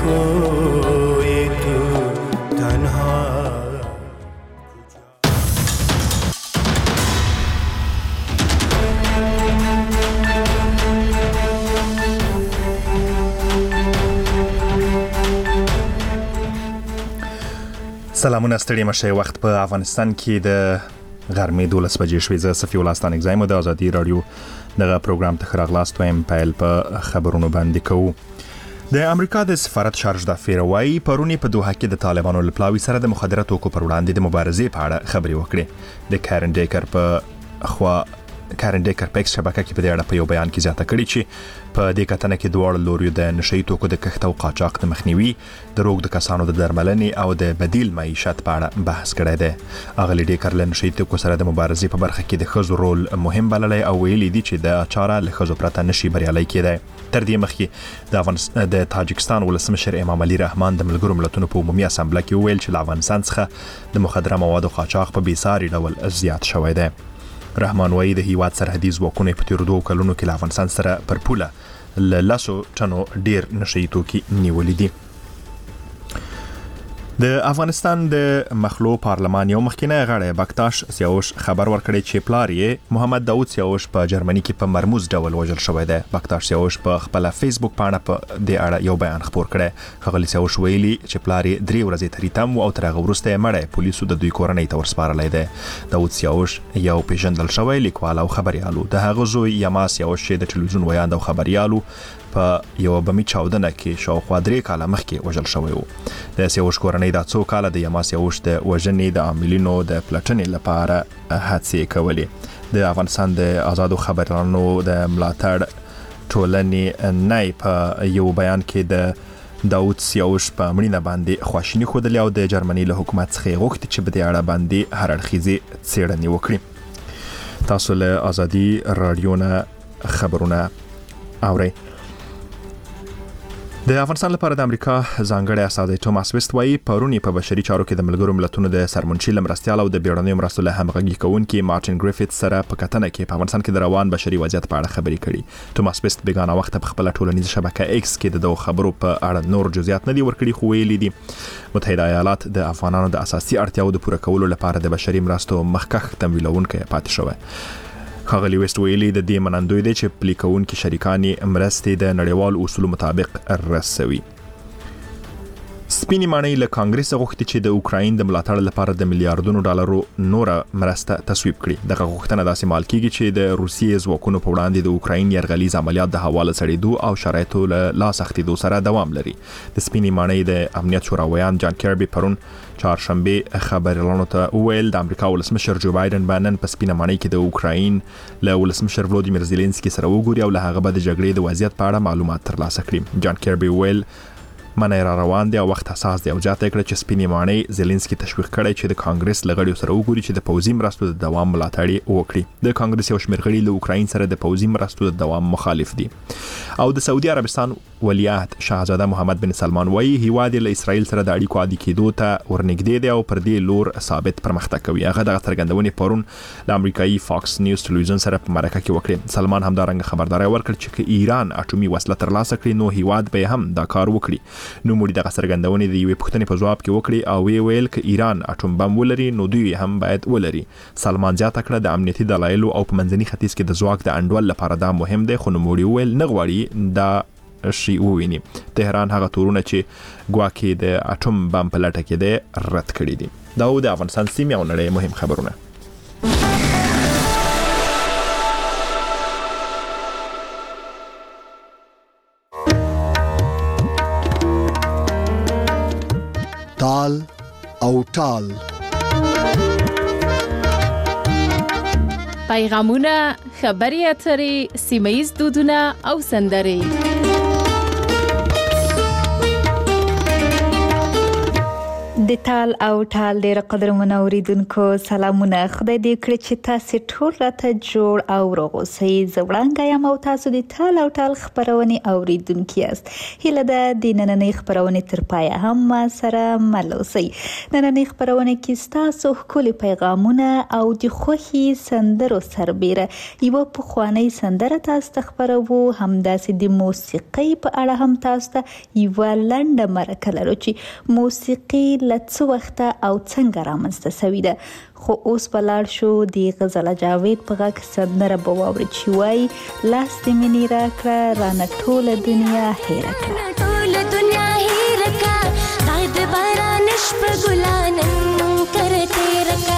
खोए तू तन्हा। سلامونه، ستړي مشه. وخت په افغانستان کې د غرمې 12 بجې شوې. زه صفي الله ستانک زایم د ازادي رادیو دغه پروګرام ته خراغلاست وایم. پیل په خبرونو باندې کوو. د امریکا د سفارت شارج د فیروای پرونی په دوحه کې د طالبانو لپلاوي سره د مخدره توکو پر وړاندې د مبارزې په اړه خبرې وکړې. د کارن ډیکر په پیکس شبکه کې په دې اړه په یو بیان کې زیاته کړې چې په دې کتنه کې دواړو لوریو د نشئی توکو د کښت او قاچاق د مخنیوي، د روغ د کسانو د درملنې او د بدیل معیشت په اړه بحث کړی دی. اغلی ډیکر له نشئی توکو سره د مبارزې په برخه کې د ښځو رول مهم بللی او ویلي دي چې د چاره له ښځو پرته نشي بریالی کېدی. تر دې مخکې د تاجکستان ولسمشر امام علي رحمان د ملګرو ملتونو په عمومي اسامبله کې وویل چې له افغانستان څخه د مخدره موادو قاچاق په بېساري ډول زیات شوی دی. رحمان وایي د هیواد سرحدي ځواکونو په تیرو 2 کلونو کې له افغانستان سره پر پوله له 10 ټنو ډیر نشئی توکي نیولې دي. د افغانستان د مخلو پارلمان یو مخکینی غړی بکتاش سیاوش خبر ورکړی چې پلار یې محمد داود سیاوش په جرمني کې په مرموز ډول وژل شوی دی. بکتاش سیاوش په خپل فیسبوک پاڼه په دې اړه یو بیان خپور کړی. ښاغلي سیاوش ویلي چې پلار یې 3 ورځې ترې تم او تر هغه وروسته یې مړی پولیسو د دوی کورنۍ ته ورسپارلی دی. داود سیاوش یو پیژندل شوی لیکوال او خبریالو. د هغه زوی یما سیاوش چې د ټلویزیون ویاند او خبریالو په یو بمي چاودنه کې شاوخوا 3 کاله مخکې وژل شوی و. د سیاوش کورنۍ د څو کاله د یما سیاوش د وژنې د عاملینو د پلټنې لپاره هڅې کولې. د افغانستان د آزادو خبريالانو د ملاتړ ټولنې نای په یو بیان کې د داود سیاوش په مړینه باندې خواشیني ښودلې او د جرمني له حکومت څخه غوښتي چې په دې اړه باندې هر اړخیزې څېړنې وکړي. تاسو له آزادي رادیو نه خبرونه اورئ. د افغانستان لپاره د امریکا ځانګړی استازی توماس ویست وایي پرونی په بشري چارو کې د ملګرو ملتونو د سرمنشي لمرستیال او د بیړنیو مرستو له همغږي کوونکي مارټین ګریفیث سره په کتنه کې په افغانستان کې د روان بشري وضعیت په اړه خبرې کړي. توماس ویست بیگانه وخت په خپل ټولنیزه شبکه ایکس کې د دوه خبرو په اړه نور جزئیات نه دي ورکړي، خو ویلي دي متحده ایالات د افغانانو د اساسي اړتیاو د پوره کولو لپاره د بشري مرستو مخکښ تمویلونکی پاتې شوی. ښاغلي ویست ویلي د دې منندوی دی چې پلي کوونکي شریکان مرستې د نړیوال اصولو مطابق رسوي. سپینې ماڼۍ له کانګرس غوښتي چې د اوکراین د ملاتړ لپاره د میلیارډونو ډالرو نوره مرسته تصویب کړي. دغه غوښتنه داسې مال کیږي چې د روسیې ځواکونو په وړاندې د اوکراین یرغلیز عملیات د حواله سړېدو او شرایطو له لاسختېدو سره دوام لري. د سپینې ماڼۍ د امنیت شوراویان جان کیربي پرون چهارشنبه خبريالانو ته وویل د امریکا ولسمشر جو بایدن باندې په سپینه ماڼۍ کې د اوکراین له ولسمشر ولودیمیر زيلنسکي سره وګوري او له هغه به د جګړې د وضعیت په اړه معلومات ترلاسه کړي. جان کیربي ویل منی را روان دی او وخت حساس دی او جاته کړ چې سپینې ماڼۍ زيلنسکي تشویق کړي چې د کانګرس لغړیو سره وګوري چې د پوځي مرستو د دوام ملاتړ وکړي. د کانګرس یو شمېر غړي له اوکراین سره د پوځي مرستو د دوام مخالف دي. او د سعودي عربستان ولیعهد شاهزاده محمد بن سلمان وایي هیواد له اسرائیل سره د اړیکو عادي کېدو ته ورنږدې دی او پر دې لور ثابت پرمختګ کوي. هغه دغه څرګندونې پرون د امریکایي فاکس نیوز ټلویزیون سره په مرکه کې وکړه. سلمان همدارنګه خبرداري ورکړ چې ایران اټومي وسله ترلاسه کړي نو هیواد به هم دا کار وکړي. نو موږ دغه څرګندونې د یوې پوښتنې په جواب کې وکړي او ویل ک ایران اټوم بم ولري نو دوی هم باید ولري. سلمان زیاته کړه د امنیتي دلایل او په منځني ختیځ کې د ځواک د انډول لپاره دا مهم دی، خو نو موږ ویل نه غواړي دا شي وویني. تهران هغه تورونه چې ګواکې د اټوم بم په لټه کې دی رد کړي دي. دا د افغانستان سیمې او نړۍ مهم خبرونه. تال او ټال پیغامونه، خبري اترې، سیمه‌ییز دودونه او سندرې. د تال او ټال ډیر قدرمن اوریدونکو سلامونه. خدای دې کړي چې تاسو ټول راته جوړ او روغ اوسئ. زوړنګ یم او تاسو د تال او ټال خبرونه اوریدونکو یاست. هیله ده د نننۍ خبرونه تر پایه هم ما سره مل اوسئ. نننۍ خبرونه کې تاسو خپل پیغامونه او د خوخي سندرو سربېره یو په خواني سندره تاسو ته خبرو، همداسې د موسیقۍ په اړه هم تاسو ته یو لنډه مرکه لرو چې موسیقي لڅ وخت او څنګه رامنځته شوې ده. خو اوس بلار شو د غزل جاوید په غږ سندره به واوري چې وایي لاس دې مینې راکړه رانه ټوله دنیا هېره کړه. ټوله دنیا هېره کړه دا د باران شپه ګلانن کر تېره کړه.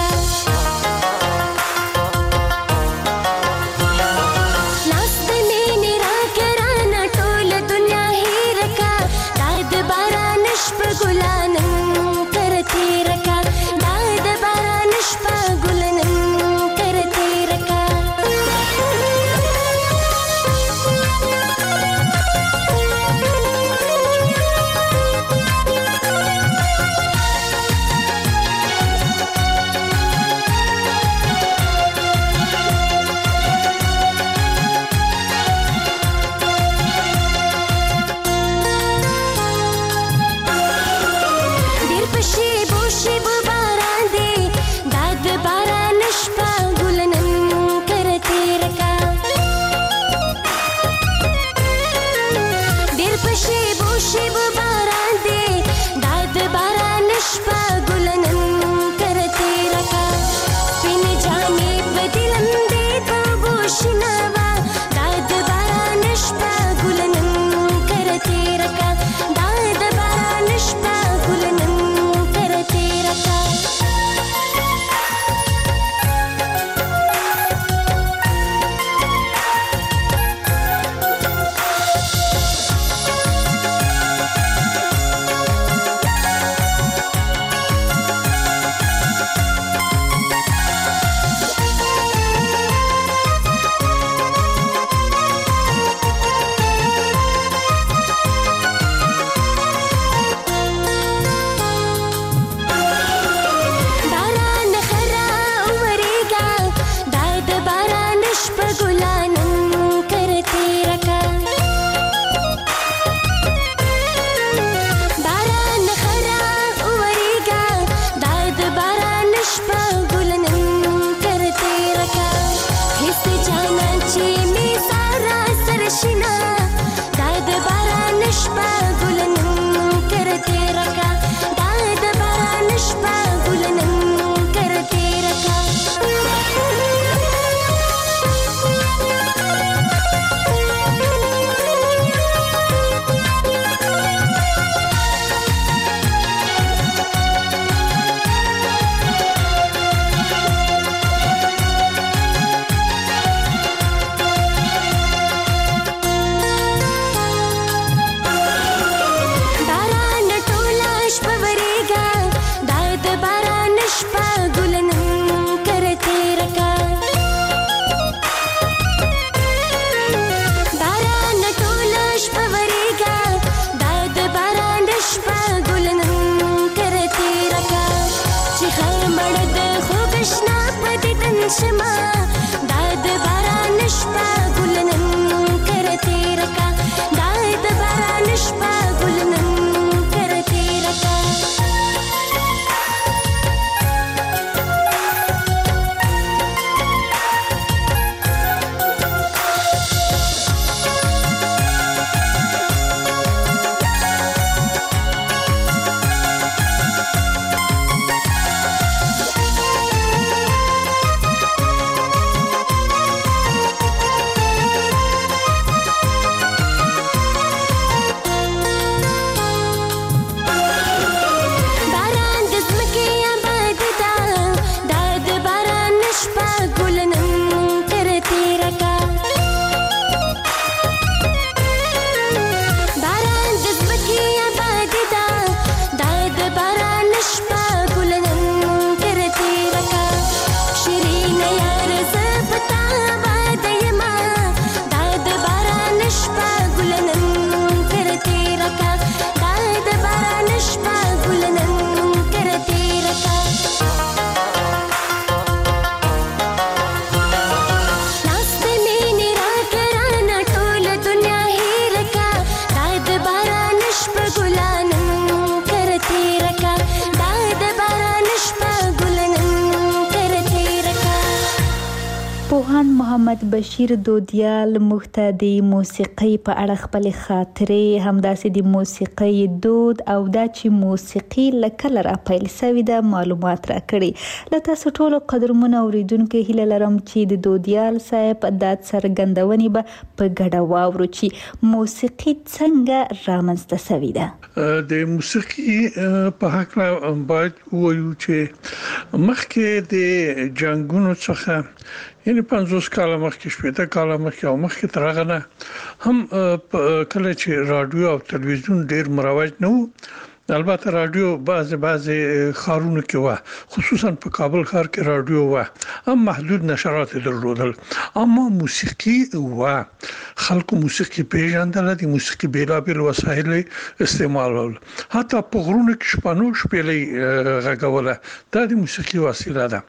پوهاند محمد بشیر دودیال مخته د موسیقي په اړه خپل خاطرې همداسې د موسیقي دود او د چې موسیقي لکه را پیل سوي د معلومات را کړي. له تاسو ټولو قدرمنو اوریدونکو هیله لرم چې د دودیال صاحب د څرګندونې به په ګډه واورو چې موسیقي څنګه رامنځته شوې ده. د موسیقي په حق باید وایو چې مخکې د جنگونو څخه یعنی 50 کال مخکې 60 کال مخکې او مخکې تر هغه نه هم کله چې رادیو او تلویزیون ډیر مروج نه وو. البته رادیو بعضی خارونو کې و، خصوصا په کابل ښار کې رادیو و، هم محدود نشرات درلودل، اما موسیقي و، خلکو موسیقي پیژندل، د موسیقي بیلابیل وسایل استعمالول، حتی په غرونو کې شپانو شپېلې غږوله، دا د موسیقي وسیله ده.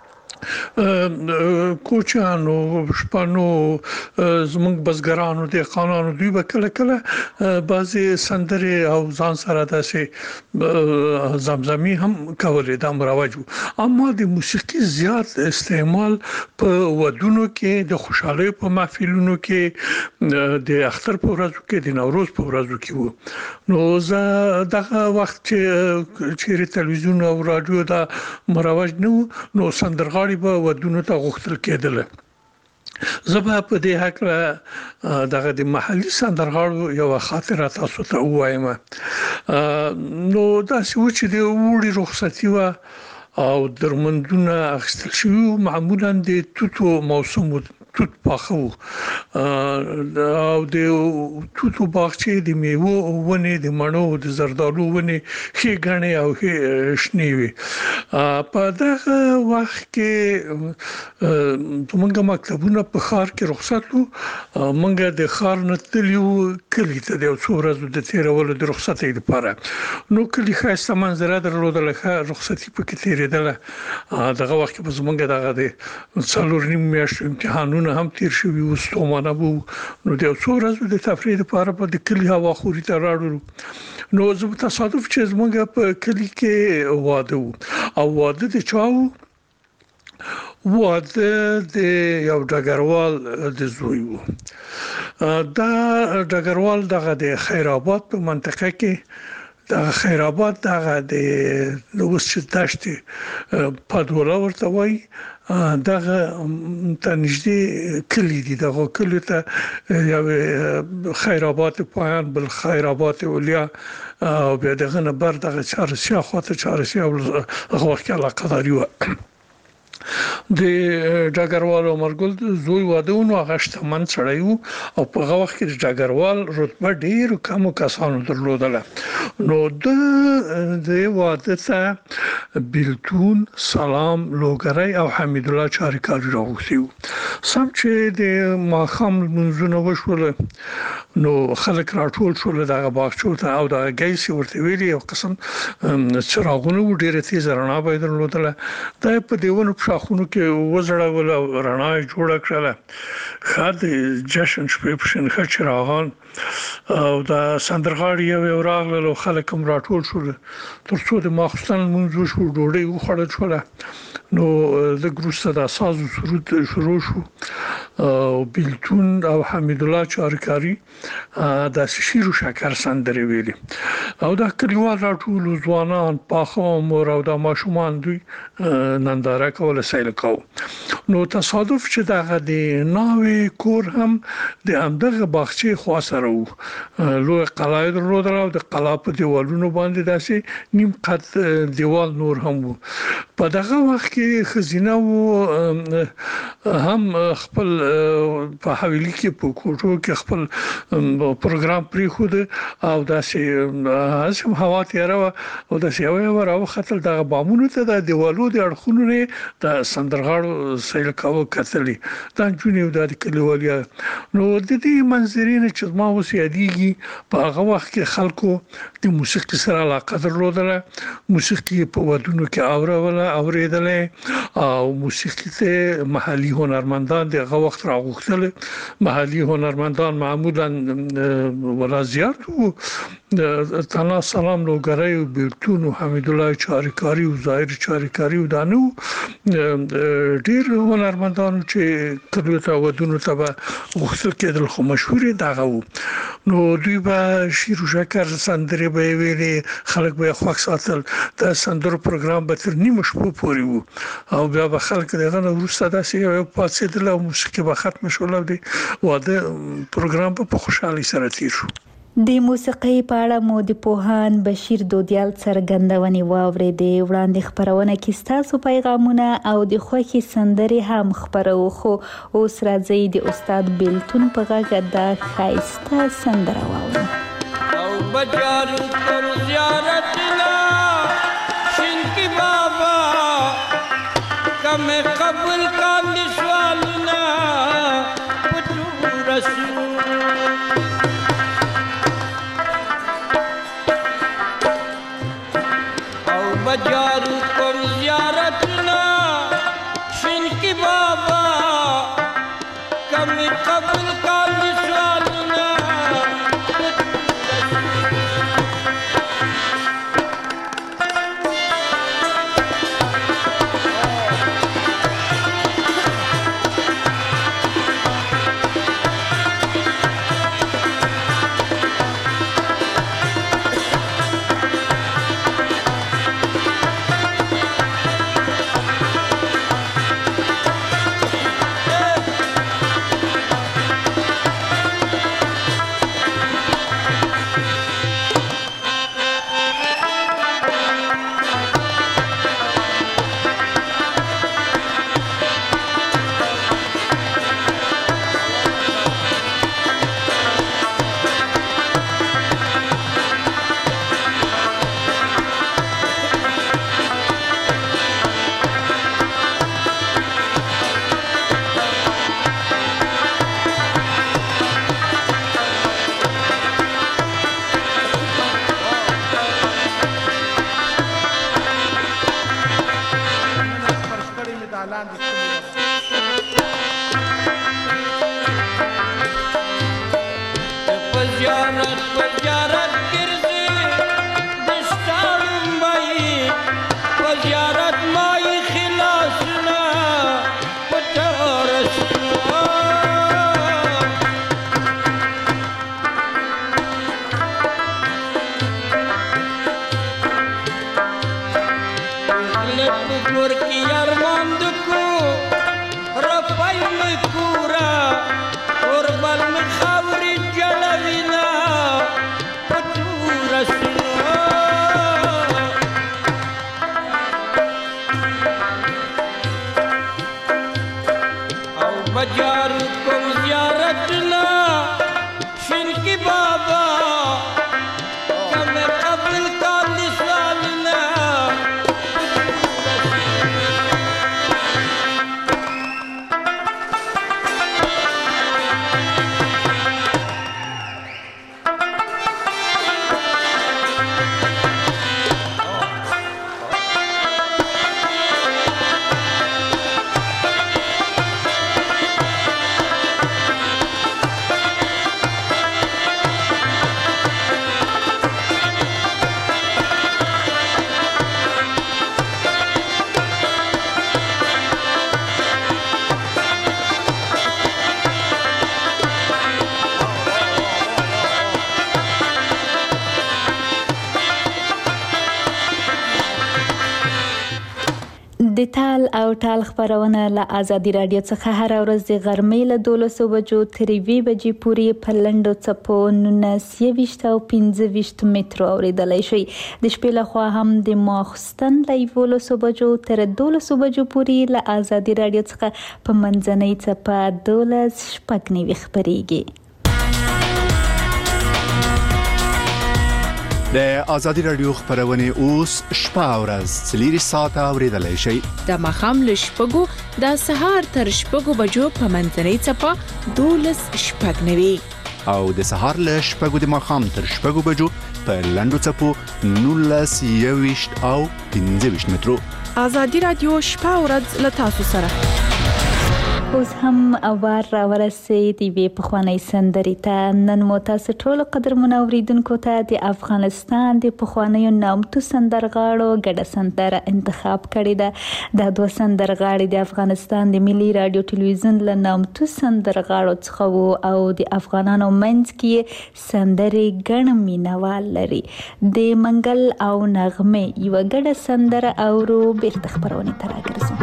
کوچانو شپانو زمونږ بزګرانو دهقانانو دوی به کله کله بعضي سندرې او ځان سره داسې زمزمي هم کولې، دا مروج و. اما د موسیقي زیات استعمال په ودونو کې، د خوشحالۍ په محفلونو کې، د اختر په ورځو کې، د نوروز په ورځو کې و. نو زه دغه وخت چې تلویزیون او رادیو دا مروج نه و، نو سندرغاړي به ودونو ته غوښتل کېدل. زه به په دې حق دغه د محلي سندرغاړو یو خاطره تاسو ته وایم. نو دا چې د وړي رخصتي و او درمندونه اخیستل شوي، معمولا د توتو موسم و، توت پاخه او د توتو باغچې د میوو ونې، د مڼو، د زردالو ونې ښې ګڼې او ښې شنې وي. په دغه وخت کې زموږ مکتبونه په ښار کې رخصت وو، موږ د ښار نه تللي وو کلي ته د یو څو ورځو د تېرولو د رخصتۍ لپاره. نو کلي ښایسته منظره درلودله، ښه رخصتي پکې تېرېدله. دغه وخت کې به زموږ دغه د 4 میاشتو امتحانونه هم تیر شوي وو، ستومانه وو. نو د یو څو ورځو د تفریح لپاره په د کلي هوا خوري ته راړو. نو زه تصادف چې زموږ په کلي کې واده وو، او واده د چا وو؟ واده د یو ډګروال د زوی وو. دا ډګروال دغه د خیر آباد په منطقه کې، د خیر آباد دغه د اوس چې دشت پادوله ورته وایي، دغه ته نږدې کلی دي. دغه کلی ته یو خیر آباد پایان، بل خیر آباد اولیا، او بیا دغه نه بر دغه چارسیا خواته چارسیا هغه وخت علاقه داری و. د ډګروال عمرګل زوی واده و، نو هغه شتمن سړی و او په هغه وخت کې د ډګروال رتبه ډېرو کمو کسانو درلودله. نو د واده ته بیلتون، سلام، لوګری او حمید الله چاریکاري راغوښتي وو. سم چې د ماښام لمونځونه وشول، نو خلک راټول شول دغه باغچو ته، او دغه ګیسې ورته ویلې، یو قسم څراغونه وو، ډېره تیزه رڼا به یې درلودله. دا یې په دیوالو په شاخونو کې وځړول او رڼا یې جوړه کړله. ښه د جشن شپې په شین ښه چراغان او د سندرغاړي یو راغلل او خلک هم راټول شول، تر څو د ماخوستن لمونځ وشو، ډوډۍ وخوړل شوله. نو لږ وروسته د ساز و سرود شروع شو، او بیلتون او حمید الله چاریکاري د شیر و شکر سندرې ویلې، او د کلیوال راټول ځوانان، پاخه عمر او د ماشومان دوی ننداره کوله، سیل کوو. نو تصادف چې دغه د ناوې کور هم د همدغه باغچې خوا سره و، لوی قلا یې درلودله، او د قلا په دیوالونو باندې داسې نیم قد دیوال نور هم و. په دغه وخت کې ښځینه و هم خپل په حویلي کې په کوټو کې خپل پروګرام پرېښود، او داسې هوا تیاره وه، او داسې یوه راوختل دغه بامونو ته، د دیوالو د اړخونو نه د سندرغاړو سیل کاوه کتلې، دا نجونې او د کلیوالیا. نو د دې منظرې نه چې ما اوس یادېږي، په هغه وخت کې خلکو د موسیقي سره علاقه درلودله، موسیقي په ودونو کې اورېدلې، او موسیقي ته محلي هنرمندان دغه وخت راغوښتل. محلي هنرمندان معمولا ولا زیات وو، تنها سلام لوګری او بیلتون او حمید الله چاریکاري او ظاهر چاریکاري او دانو ډیر هنرمندانو چې کلیو ته ودونو ته غوښتل کېدل خو مشهور دغه وو نو دوی به شیر و شکر سندرې به ویلې خلک به خوښ ساتل دا سندرو پروګرام به تر نیمه شپه پورې وو او بیا به خلک دغه وروسته داسې یو پاتېدل او موسیقي به ختم شول او د واده پروګرام په خوشحالي سره تیر شو. د موسیقۍ په اړه مو د پوهان بشیر دودیال څرګندونې واورېدې. وړاندې خپرونه کې ستاسو پیغامونه او د خوښي سندرې هم خپرو خو اوس راځي د استاد بیلتون په غږ د ښایسته سندره واورو. او بجارو تر زیارت لا شینکی بابا کم قبول کاندی سوالنا پتو رسول بجارو کم زیارتنا شنکی بابا کمی قبل کالی سوالنا د تال او ټال خبرونه له آزادي رادیو څخه هر ورځ د غرمې له 12 بجو تر 2 بجې پورې په لنډو څپو 19 او 15 مترو اوریدلای شي. د شپې له خوا هم د ماخستن له 12 بجو تر 12 بجو پورې له آزادي رادیو څخه په منځنۍ څپه 12 خبريږي. د آزادي رادیو خبرونه اوس شپه او ورځ 3 ساعته اوریدلای شي. د مخام له شپږو د سهار تر شپږو بجو په منځنۍ څپه 12 او د سهار له شپږو د مخام تر شپږو بجو په لنډو څپو 19 او 15 مترو. آزادي رادیو شپه او ورځ له تاسو سره. اوس هم اوار را ورسید وی په خوانی سندري ته. نن مو تاسو ټول قدرمن اوریدونکو ته د افغانستان د پخوانیو نامتو سندرغاړو ګډه سندره انتخاب کړې ده. دا دوه سندرغاړي د افغانستان د ملي رادیو ټلویزیون له نامتو سندرغاړو څخه وو او د افغانانو منځ کې سندري ګڼ مینوال لري. د منګل او نغمه یو ګډه سندره اورو بیرته خبرونه ته راګرځو.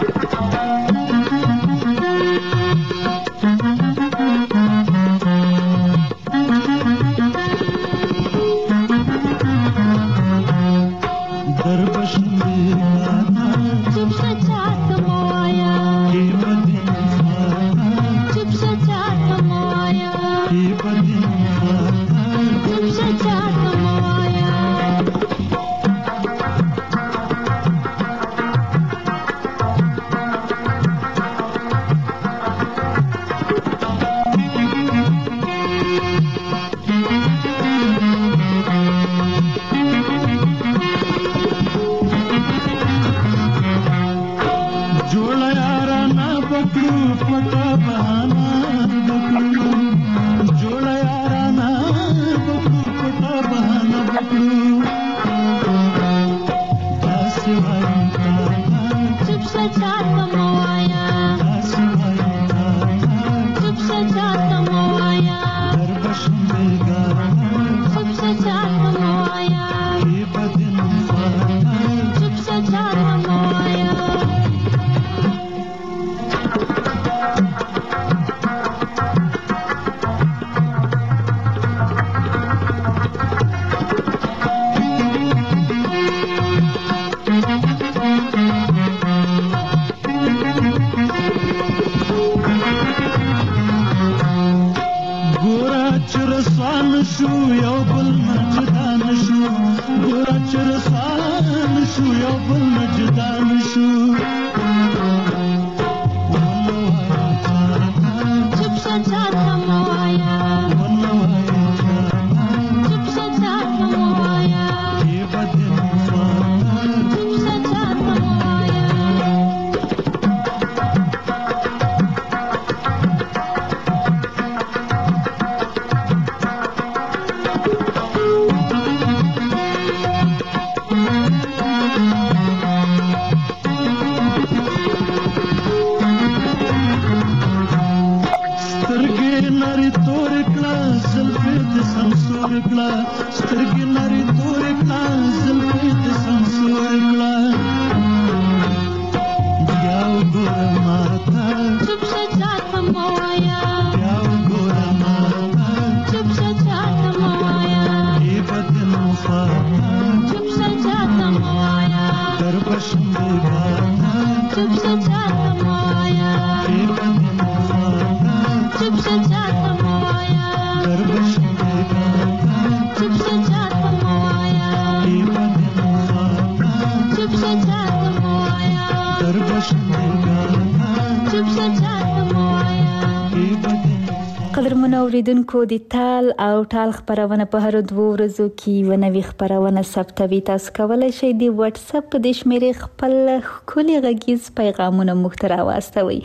اوریدونکو د تال او ټال خبرونه په هر دوه ورځو کې ونوي خبرونه ثبتوي. تاسو کولای شئ د واتس اپ د شمیرې خپل کلی غږیز پیغامونه موږ ته راوستوي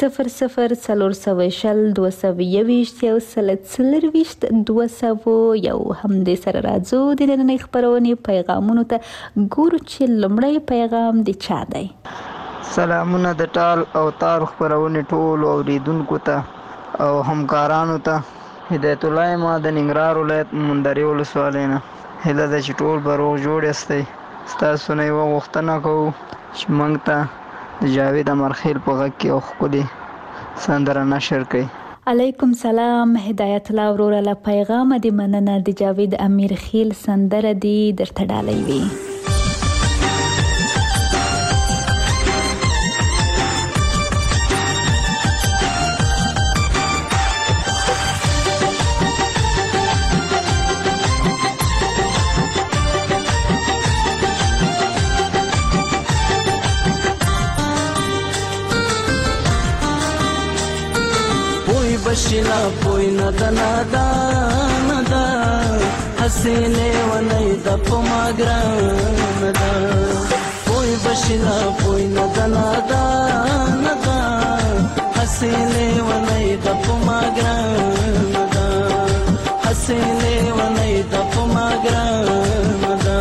0040 220 یو سلسلرويشت 200 هم د سره راځو د نن خبرونه پیغامونه ته ګورو چې لمړی پیغام د چا دی. سلامونه د ټال او تار خبرونه ټول اوریدونکو ته او همکارانو ته. هدایت الله ما د ننګرهار ولایت مندري ولسوالۍ نه هله د چټول بروغ جوړ استي تاسو نه یو وختونه کوو چې موږ ته د جاوید امرخیل په غږ کې او خولي سندره نشر کړي. علیکم سلام هدایت الله وروره له پیغام د مننه د جاوید امرخیل سندره دی درته ډالۍ وي. بشلا پوی ندنا دا ندا حسینه ونی د پماګران دا پوی بشلا پوی ندنا دا ندا حسیلې ونی د پما ګران ده حسیلې ونی د پما ګران ده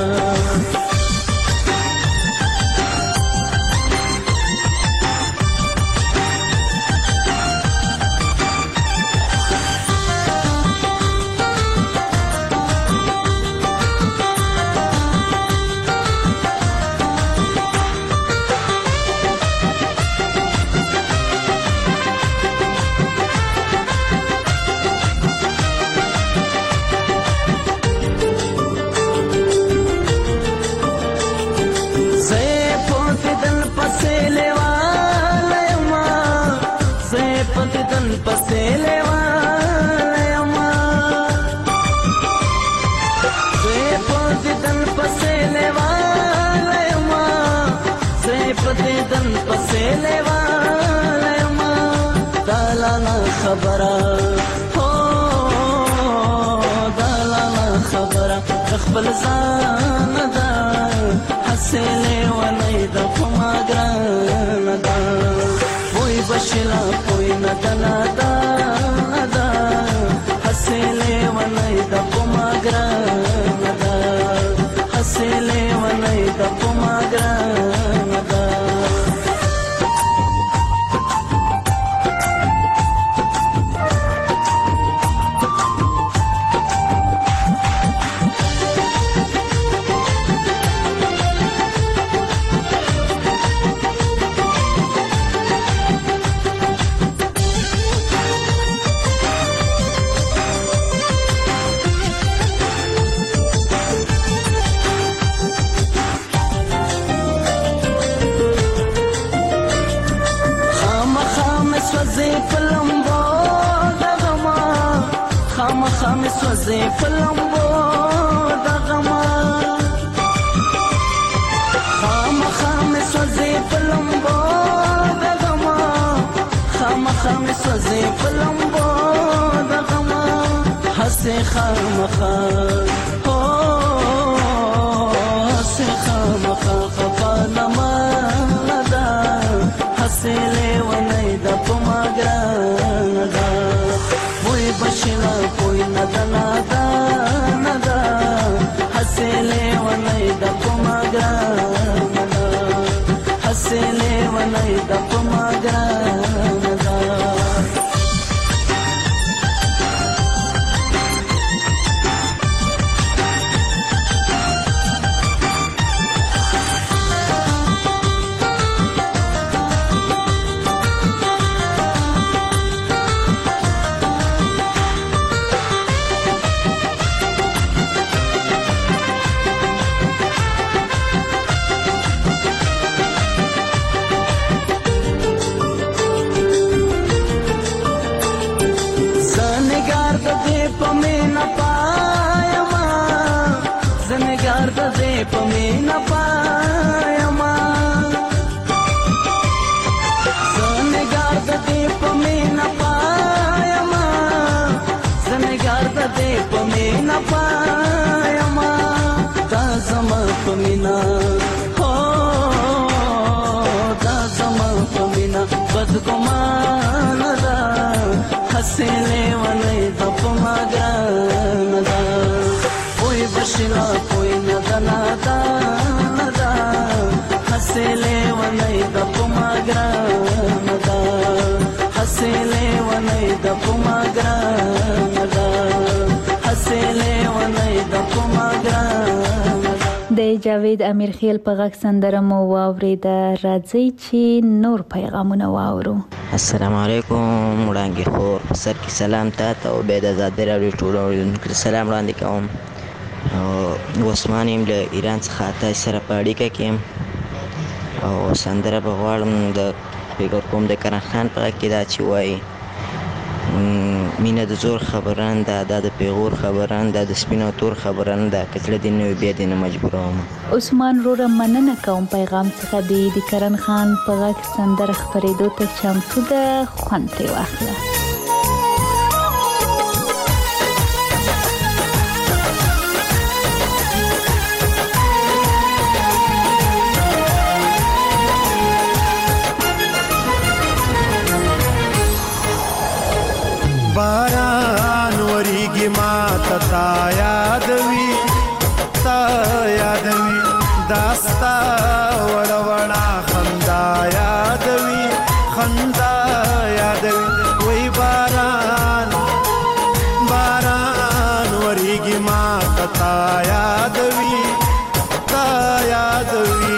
خبره هو دلاله خبره خپل ځان ده حسیلې ونی د پما ګران ده وای بشلا کوئی نه دلاله ده حسیلې ونی د پما ګران ده حسیلې ونی د پما ګران ده سوځي فلمبو دغما خام سوځي فلمبو دغما خام سوځي فلمبو دغما حسي خامخا هو حسي خامخا خفانما دا حسيلي وني د پما ګران دا وای بشلا کوئی ندا ندا ندا حسیلې ونی د پما ګران ده حسیلې ونی د پما ګران ده پمینا پایما زنګار د دې پمینا پایما زنګار د دې پمینا پایما دا زما پمینا هو دا زما پمینا بدګمان دا حسیلې ونی د پما ګران دا وای بشلا کوئی ندا ندا ندا حسیلې ونی د پما ګران دا حسیلې ونی د پما ګران دا حسیلې ونی د پما ګران د جاوید امیر خیل په غږ سندره مو واورېده. راځئ چې نور پیغامونه واورو. السلام علیکم وړاندې خور سر کې سلام تاسو او به د آزاد راډیو ټول اوریدونکو سلام وړاندې کوم. عثمان یم له ایران څخه تاسو سره په اړیکه کې یم او سندره به غواړم د فکر کوم د کرن خان په غږ کې دا چې وایي مینه د زور خبران ده دا د پیغور خبران ده د سپین او تور خبران ده که زړه دې نه وي بیا دې نه مجبوروم. عثمان وروره مننه کوم پیغام څخه د کرن خان په غږ سندره خپرېدو ته چمتو ده. خوند ترې واخله. یادوي داستا وړه وړه خندا یادوي خندا یادوي وای باران باران وریږي ما تا یادوي تا یادوي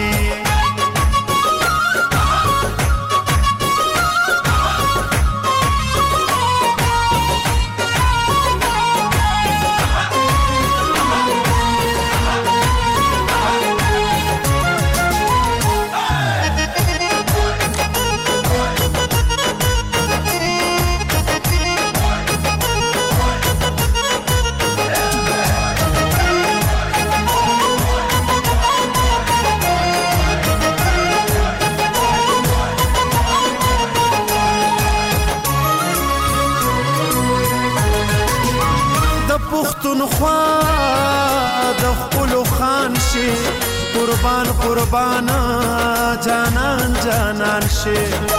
پښتونخوا د خپلو خان شي قربان قربان جانان جانان شي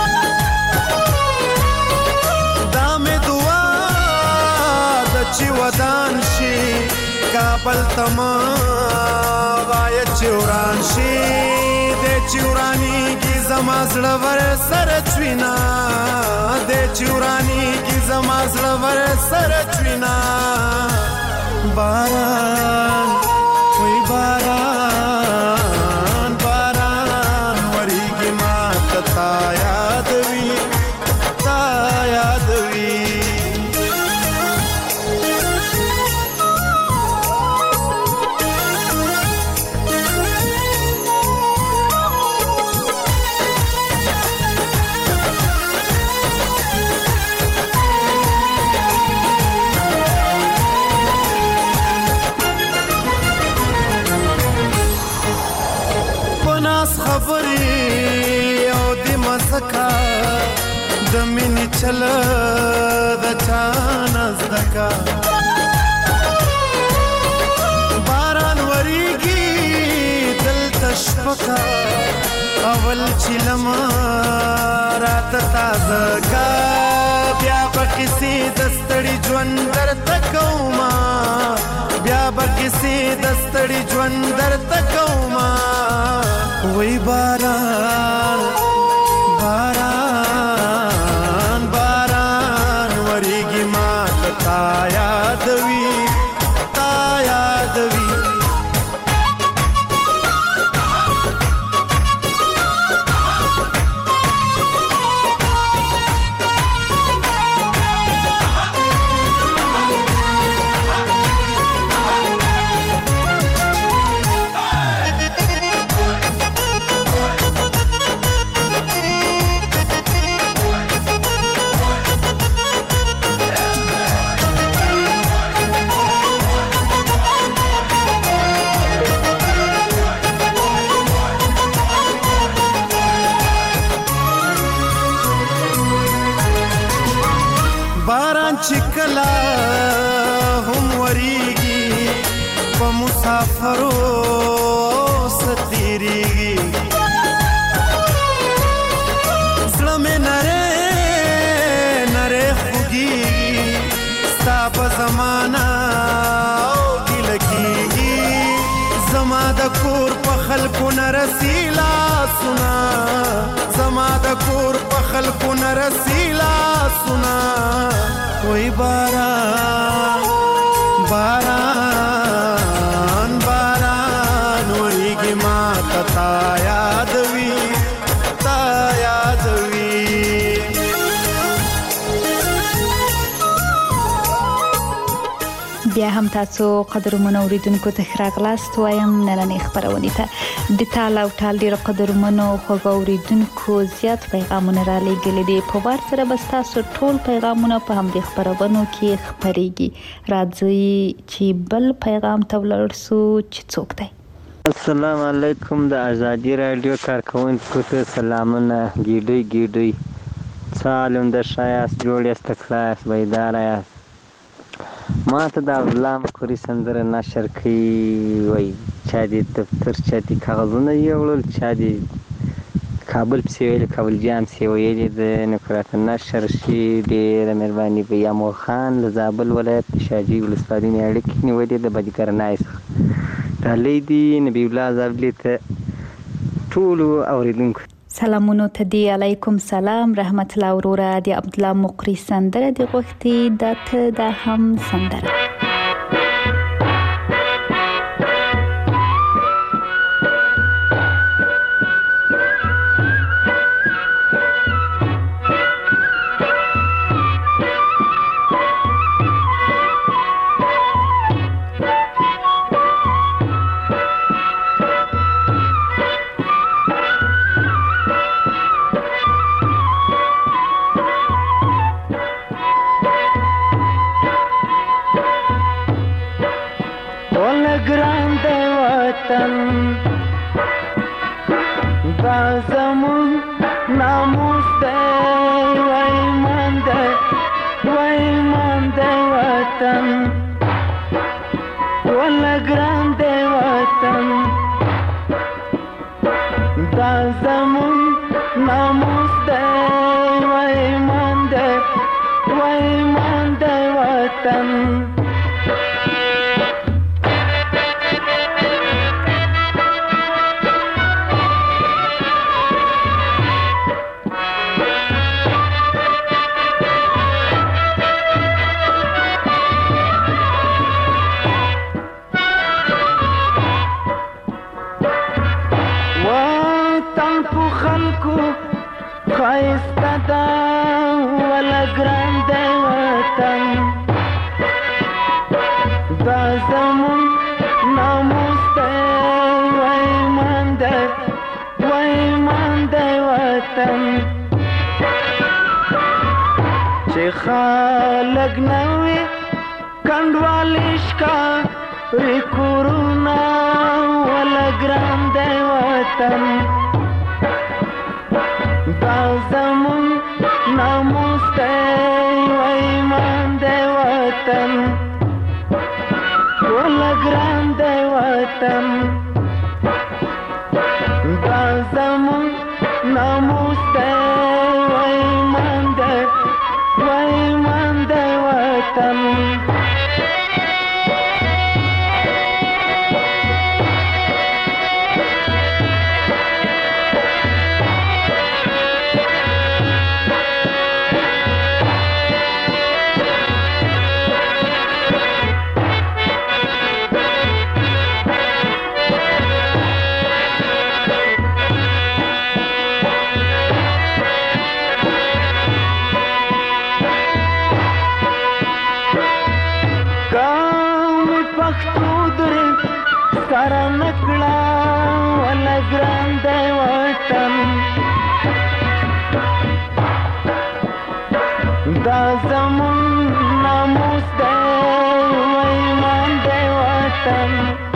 دا مې دعا د چې ودان شي کابل تما وای چوران شي د چورانی کی زما زړه ور سره چوینا د چورانی کی زما زړه ور سره چوینا باران وای باران باران وریږي ما تا یادوي تا یادوي خبرې او د مسکا د مینې چل د چان زدکا باران وریږي دلته شپکا اول چې لمه راته تازه کا بیا به کیسې د ستړي ژوند درته کومه بیا به کیسې د ستړي ژوند درته کومه وای باران باران باران وریږي ما تا یادوي تا یادوي چکلا هم وریږي په مسافرو ستیریږي زړه مې نری نری خوږیږي ستا په زمانه او ګیله کېږي زما د کور په خلکو نه رسي لاسونه زما د کور په خلکو نه رسي لاسونه وای باران باران باران وریږي ما تا یادوي تا یادوي بیا هم تاسو قدرمنو اوریدونکو ته ښه راغلاست وایم نننۍ خپرونې ته د ټال او ټال ډېرو قدرمنو خوږو اوریدونکو زیات پیغامونه رالیږلي دي په وار سره به ستاسو ټول پیغامونه په همدې خپرونو کې خپریږي راځئ چې بل پیغام ته ولاړ شو چې څوک دی السلام علیکم د ازادي رادیو کارکونکو ته سلامونه ګیډۍ ګیډۍ سالم د شایست جوړ یاست کلاس بیدار یاست ما ته د غلام خوري سندره نشر کړي وای چا دې دفتر چا دې کاغذونه یوړل چا دې کابل پسې ویل کابل جام پسې ویل د نکرات نشر شي ډېره مهرباني به یامور خان له زابل ولایت شاجي ولسوالۍ نه اړیکې نیولې د بدیکرنای څخه ډالۍ دي نبی الله زابلی ته ټولو اوریدونکو. سلامونو ته دی، علیکم سلام رحمت الله وروره. د عبد الله مقری سندره د غوښتي د ته د هم سندره. دا زمون ناموس دی وایمان دی وطن ولا ګران دی وطن دا زمون ناموس دی وایمان دی وطن خایسته دا ولا ګران دی وطن دا زمون ناموس دی وایمان دی وطن چې خلک نوې کنډوالې ښکاري کورونه ولا ګران دی وطن دا زمون ناموس دی وایمان دی وطن ولا ګران دی وطن دا زمون ناموس دی وایمان دی وطن سره نکړه ولا ګران دی وطن دا زمون ناموس دی وایمان دی وطن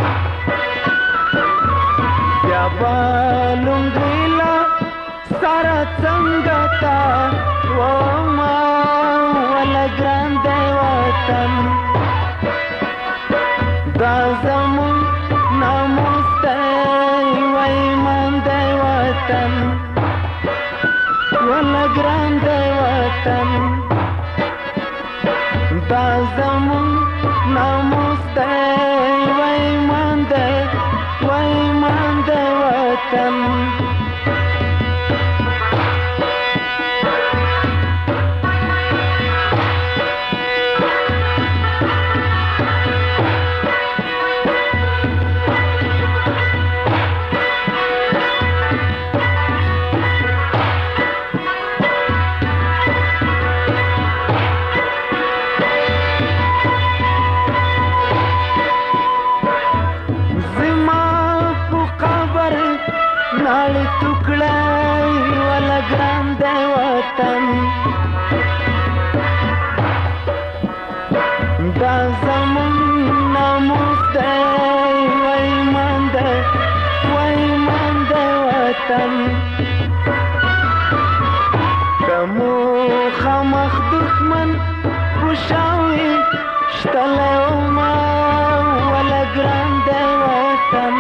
بیا به لونګیلا سره څنګه تا وما ولا ګران دی وطن دا زمون ناموس دی وایمان دی وطن ولا ګران دی وطن دا زمون ناموس دی وایمان دی وطن ناړې ټوکړه ولا ګران دی وطن دا زمون ناموس دی وایمان دی وطن که مو خامخ دښمن خوشاوي شتلی وما ولا ګران دی وطن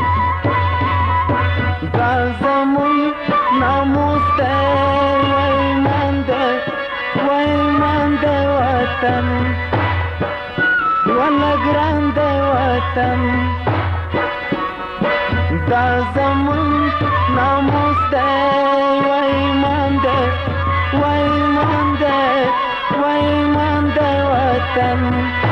دا زمون ناموس دی وایمان دی وطن ولا ګران دی وطن دا زمون ناموس دی وای مان دی وای مان دی وای مان دی وطن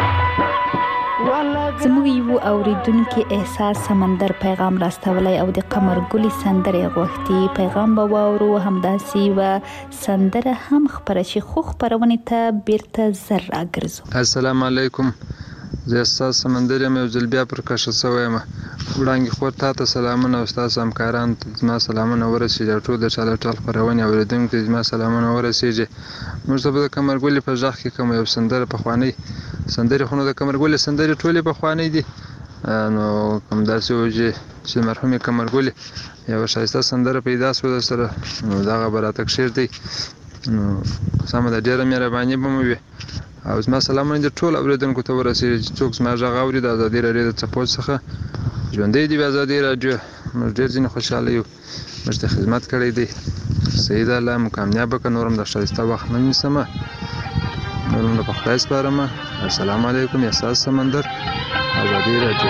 زموږ یو اوریدونکو احساس سمندر پیغام راستولی او د قمر ګلې سندرې غوښتي پیغام به واورو همداسې و سندره هم خبره شي خو خبرونه ته بیرته زر راګرځو. السلام علیکم زه احساس سمندر یم یو ځل بیا پر کښه شوی یم وړانګې خور تا ته سلامونه او ستاسو همکارانو ته زما سلامونه ورسېږي او ټول د ټال خپرونې اورېدونکو ته زما سلامونه ورسېږي. موږ ته به د قمر ګلې په غږ کې کوم یو سندره پخوانۍ سندرې خو نو د قمر ګلې سندرې ټولې پخوانۍ دي نو همداسې وږي چې مرحومې قمر ګلې یوه ښایسته سندره پیدا شوه در سره نو دغه به راته کښېږدئ نو سمه ده ډېره مهرباني به مو وي او زما سلامونه دې ټول اورېدونکو ته ورسېږي چې څوک زما غږ اوري د ازادي راډیو د څپو څخه ژوندی دې وي ازادي راډیو. موږ ډېر ځینې خوشحاله یو موږ ته خدمت کړی دی صحیح ده الله مو کامیابه کړه نور هم د ښایسته وخت نه نیسمه نور هم د په خدای سپارمه. السلام علیکم احساس سمندر ازادي راډیو.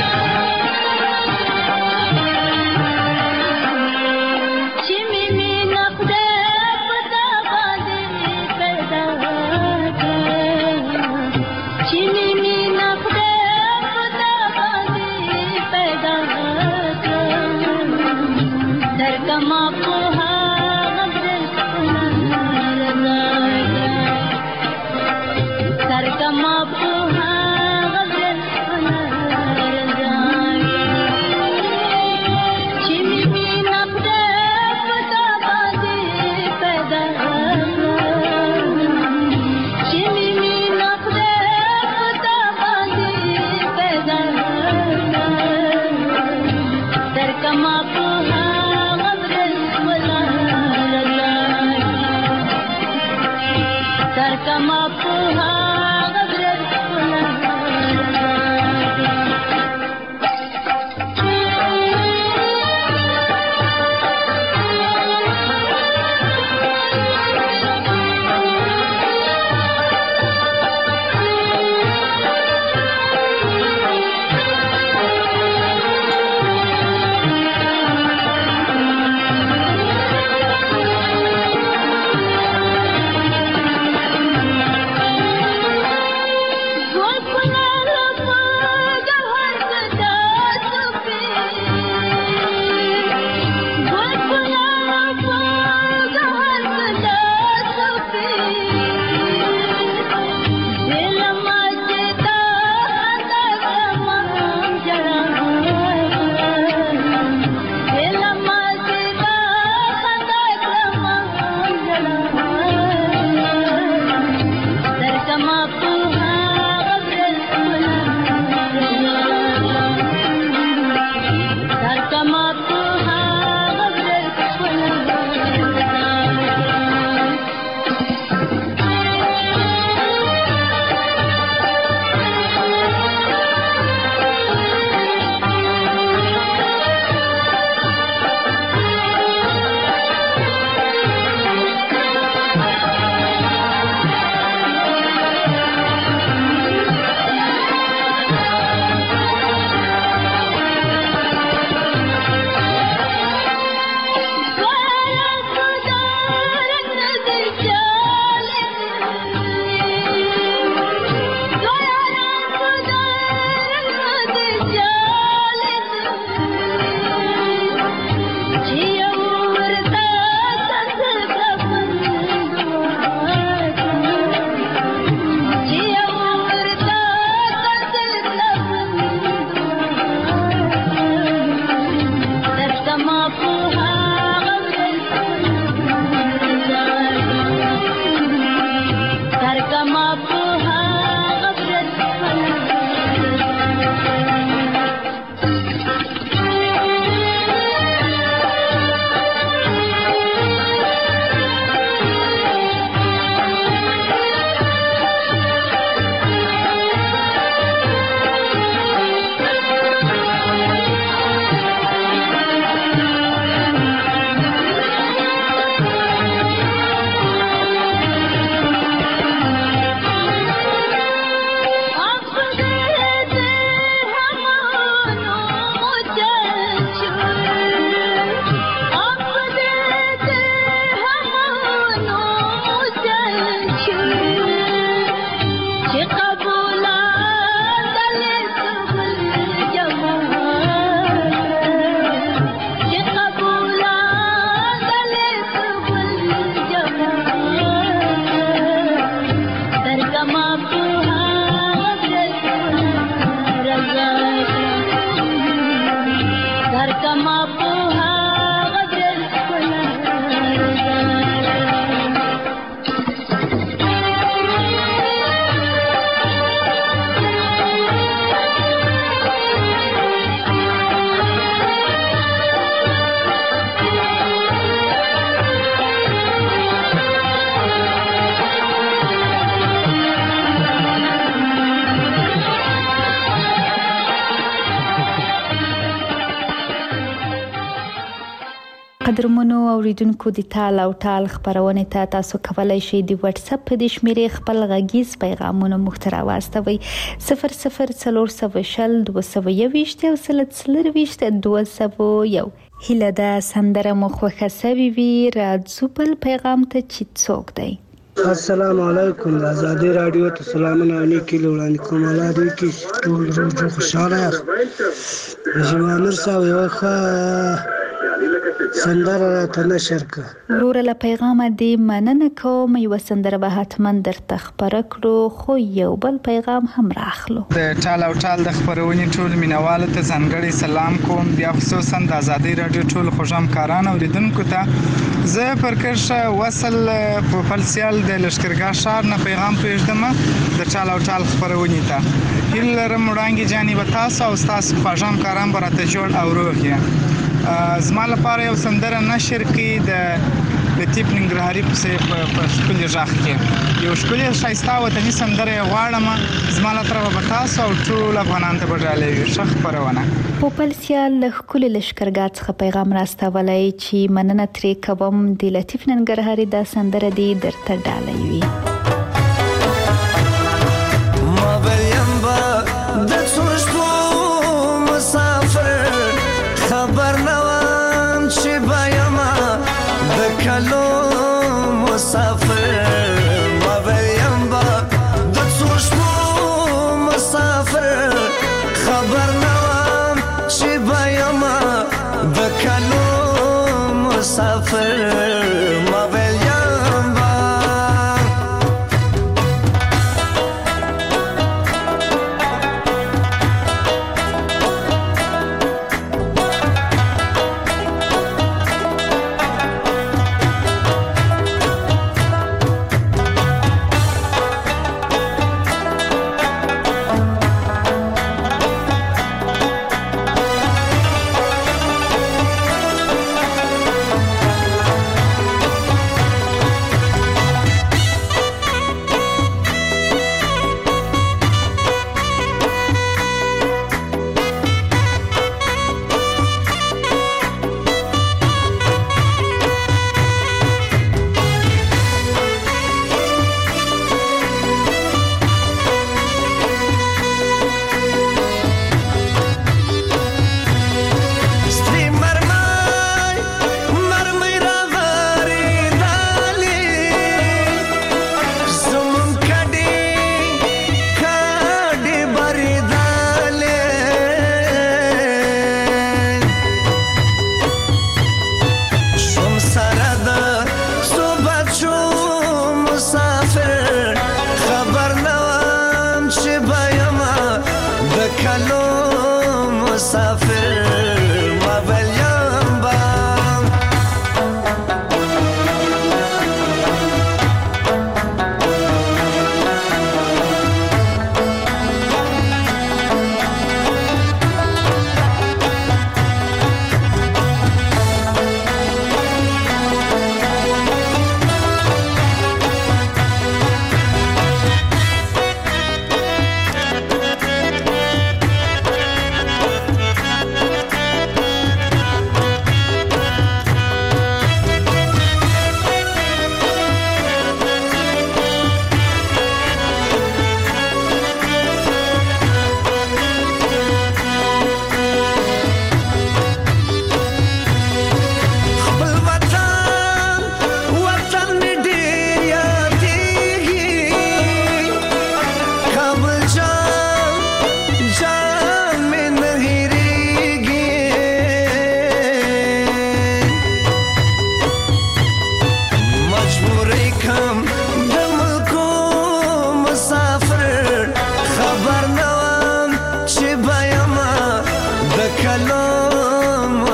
کما په هغه ګرځ ښکلا قدرمنو اوریدونکو د تال او ټال خبرونه ته تاسو کولای شئ د واتس اپ په د شمیرې خپل غږیز پیغامونه مخترا واستوي 00420 221 201 هله دا سندره مخوخه سوي وی راځو بل پیغام ته چې څوک دی. السلام علیکم. آزادی رادیو ته سلامونه علیکم وړاندې کوم. الله دې کې ټول روزه خوشاله یاست. زمانر صاحب یو ښه سندره راته نشر کړه. وروره له پیغامه دې مننه کوم. یوه سندره به حتما درته خپره کړو خو یو بل پیغام هم راخلو. د ټال او ټال د خبرونې ټول مینوالو ته ځانګړی سلام کوم. بیا خصوصا د آزادی رادیو ټول خوږمکاران اوریدونکو ته زه پر کرښه وصل په فلسیال د لشکرګاه ښار نه پیغام پرېږدم د ټال او ټال خبرونې ته. هیله لرم وړانګې جانې به تاسو او ستاسو خوږمکاران به راته جوړ او روغ یې. زما لپاره یو سندره نشر کړي د لطیف ننګرهاري په ښکلي غږ کې یو ښکلې ښایسته وطني سندره یې غواړم. زما له طرفه به تاسو او ټول افغانانو ته به ډالۍ وي. ښه خپرونه. پوپل سیال له ښکلي لښکرګاه څخه پیغام راستولی چې مننه ترې کوم. د لطیف ننګرهاري دا سندره دې درته ډالۍ وي. ما ویم به د څو شپو مسافر خبر نوام چې بایم د کلو مسافر. ما ویم به د څو شپو مسافر خبر نوام چې بایم د کلو مسافر. ما ویم به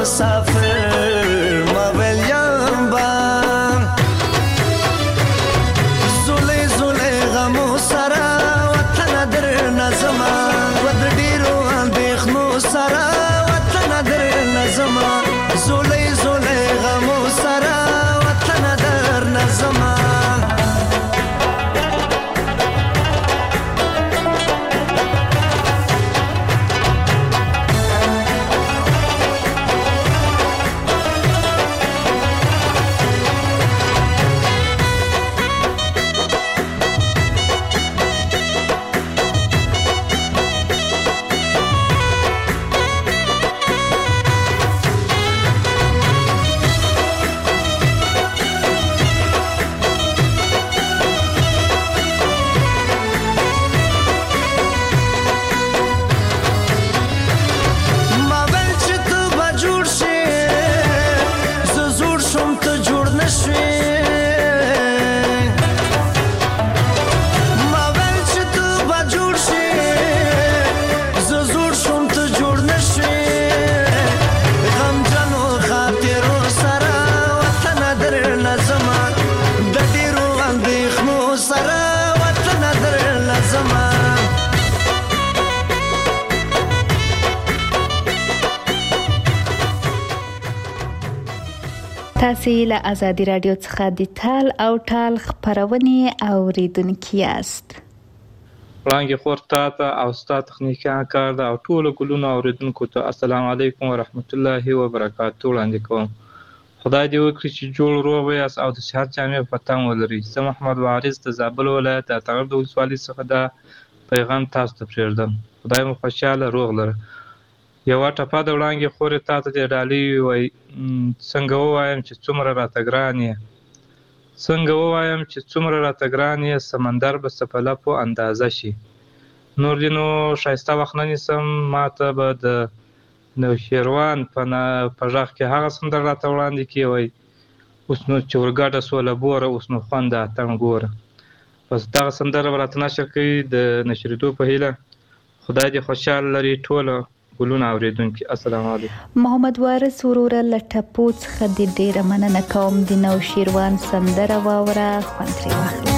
مسافر ما ویلیم با زولی زولی غمو سرا وطن در نظما ود ډیرو اندېښنو سرا وطن در نظما زولی زولی غمو سرا وطن در نظما تاسو له ازادي رادیو څخه د تال او ټال خبرونه اوریدونکي یاست. وړاندې خور ته او ستاسو تخنیکي کار دا او ټول ګلونو اوریدونکو ته السلام علیکم ورحمت الله وبرکاتہ وړاندې کوم. خدای دې وکړي چې جوړ روغ ویاست او د صحت جامع په تن ولري. زه محمد وارث د زابل ولایت د اتغر د ولسوالۍ څخه دا پیغام تاسو ته پرېږدم. خدای مو خوشاله روغ لره. یو ټپه د وړاندې خورې تا ته د ډالۍ وای څنګه ووایم چې څومره راته ګران یې څنګه ووایم چې څومره راته ګران یې سمندر به څه په لپو اندازه شي. نور دې نو ښایسته وخت نه نیسم ماته به د نوشیروان په غږ کې هغه سندره راته وړاندې کې وای اوس نو چې ورګډه سوله بوره اوس نو خوند د اتڼ ګوره. بس دغه سندره به راته نشر کوي د نشرېدو په هیله. خدای دې خوشحال لري ټوله ګلونه اوریدونکي. السلام علیکم. محمد وارث وروره له ټپو څخه د ډېره مننه کوم. د نوشیروان سندره واوره خوند ترې واخله.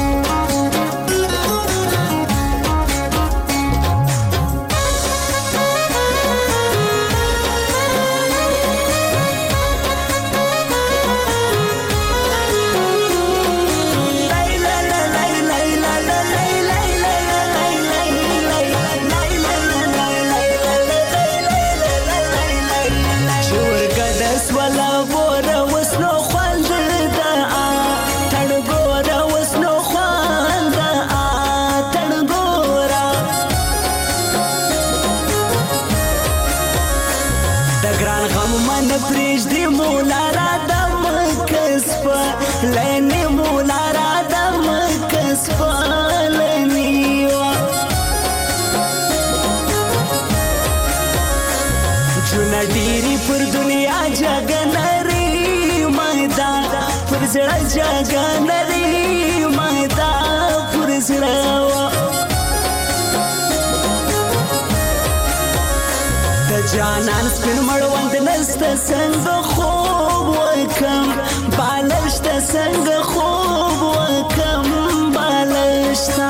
جانان سپین مړوند نسته څنګه خوب وکم بالشته څنګه خوب وکم بالشته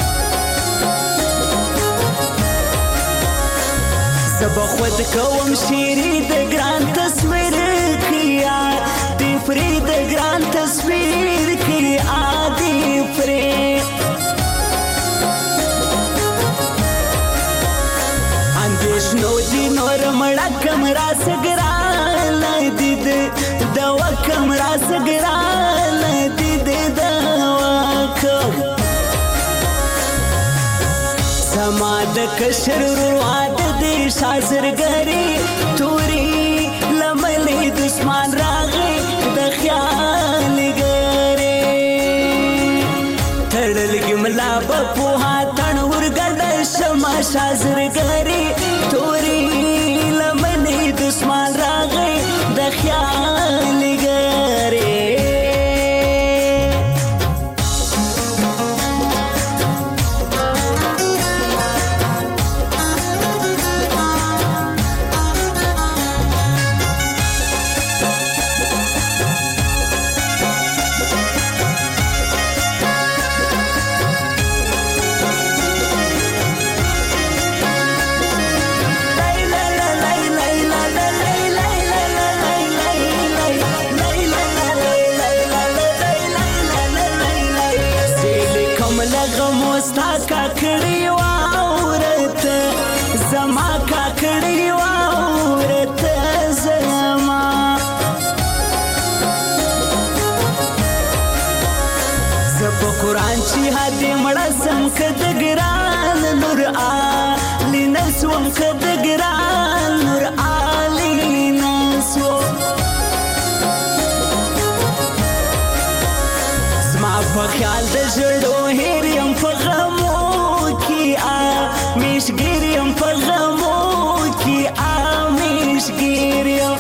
زبا خود کوم شیری د ګران تصویر کیا دی فری د ګران تصویر کیا دی فری نو دی نور مړه کمرا سګرال دید دوا کمرا سګرال دید دوا سما د کشر رواد دی شازرګری توري لملې دشمن راغی د خیال ګری تړل ګملا په هاتن ورګل شما شازرګری توري لمنې دشمن راغی د خیال ګری. کاکړی واورته زما کاکړی واورته زما زه په قرآن چې هدې مړه سم که د ګران نور عالي نه سوم که د ګران نور عالي نه سوم زما په خیال د ژړو هېر یم په غمو کې میشګیر یم په غمو کې میشګیر یم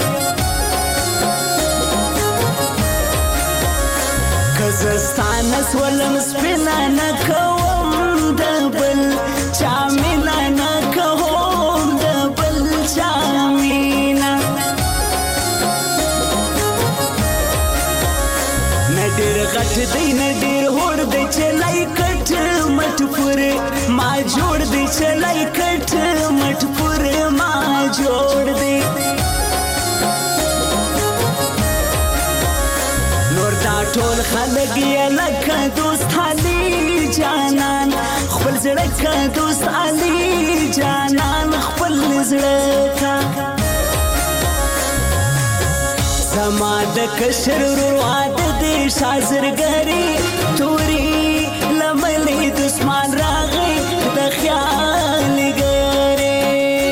که زه ستا نه سولم سپینه نه کوم د بل چا مینه نه کوم د بل چا مینه نه ډېر غټ دی نه ډېر هوړ دی چې لای کټ مټ پورې ما جوړ دی چې لای کټ مټ پورې ما جوړ دی نور دا ټول خلک یې لکه دوست علي جانان خپل زړه که دوست علي جانان خپل زړه که زما د کشر ورور د شازرګري توري لملې دشمن راغی د خیال ګرې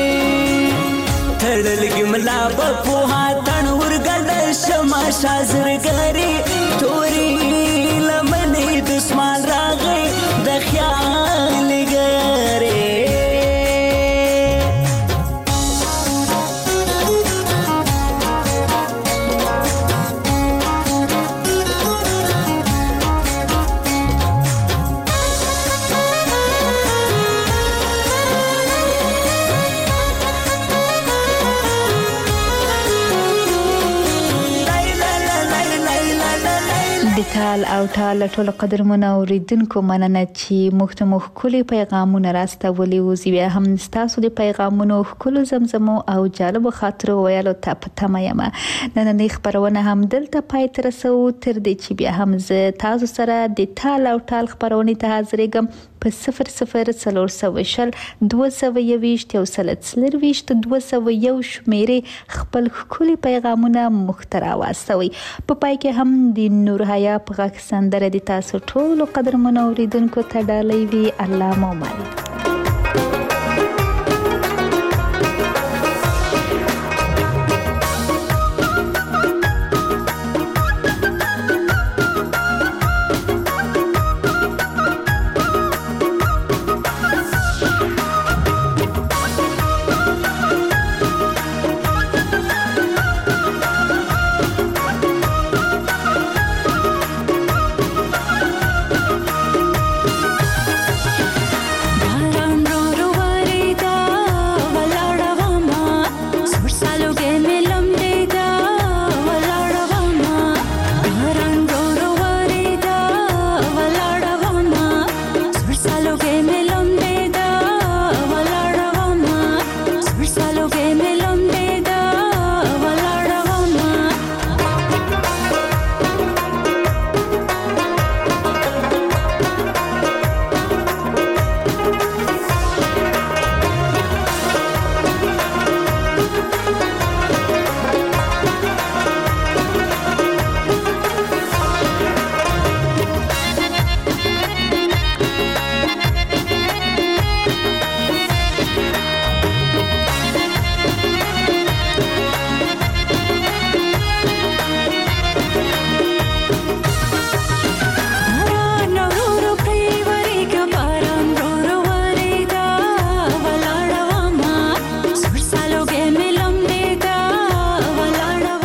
تړلګي ملا په پوها تن ورګل شمع شازرګري توري لملې دشمن راغی د خیال ګرې د ټال او ټال ټول قدرمنو اوریدونکو مننه چې مختمو خولي پیغامونه راستولي وزي بیا هم تاسو د پیغامونو خولو زمزمو او جالب خاطرو ویلو ته پته یم نن خبرونه هم دلته پای تر سو تر دې چې بیا هم زه تاسو سره د ټال او ټال خبرونه ته حاضرېږم په 00 221 201 شمیرې خپل خولي پیغامونه مخترا واستوي په پای کې هم د نور حیا په غږ سندره د تاسو ټول قدرمنو اوریدونکو ته ډالۍ وي الله مو مالي